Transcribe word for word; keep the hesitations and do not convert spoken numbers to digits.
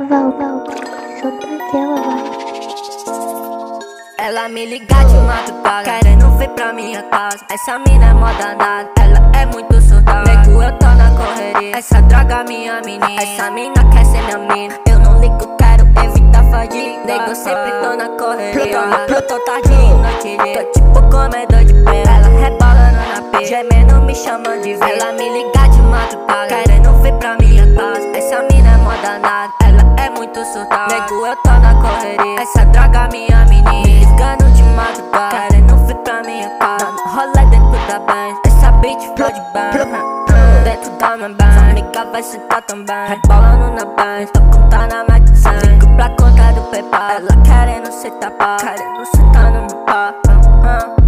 Val, Val, só naquela, vai. Ela me liga de madrugada, querendo vir pra minha casa. Essa mina é mó danada, ela é muito surtada. Nego, eu tô na correria, essa droga minha menina. Essa mina quer ser minha mina, eu não ligo, quero evitar fadiga. Nego, eu sempre tô na correria, eu tô tarde e noite e dia. Tô tipo comedor de pera, ela rebolando na pia, gemendo me chamando de vida. Ela me liga de madrugada, querendo vir pra minha casa. Essa mina é mó danada, ela é muito surtada. Nego, eu tô na correria, essa droga minha menina. Ligando de madrugada, querendo vir pra minha casa. Dando rolê dentro da Benz, essa bitch explode bem. Dentro da minha Benz, sua amiga vai sentar também. Rebolando na Benz, tô contando a mais de cem. Fico pra conta do PayPal, ela querendo sentar pau, querendo sentar no meu pau.